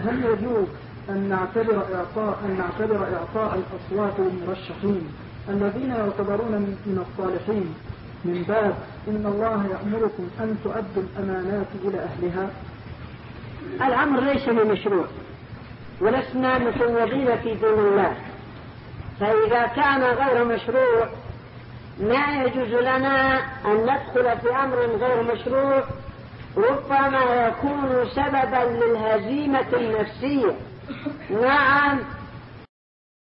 هل يجوز أن نعتبر إعطاء الأصوات للمرشحين الذين يعتبرون من الصالحين من باب إن الله يأمركم أن تؤدوا الأمانات إلى أهلها؟ الأمر ليس بمشروع، ولسنا مفوضين في دين الله، فإذا كان غير مشروع لا يجوز لنا أن ندخل في أمر غير مشروع ربما يكون سببا للهزيمة النفسية. نعم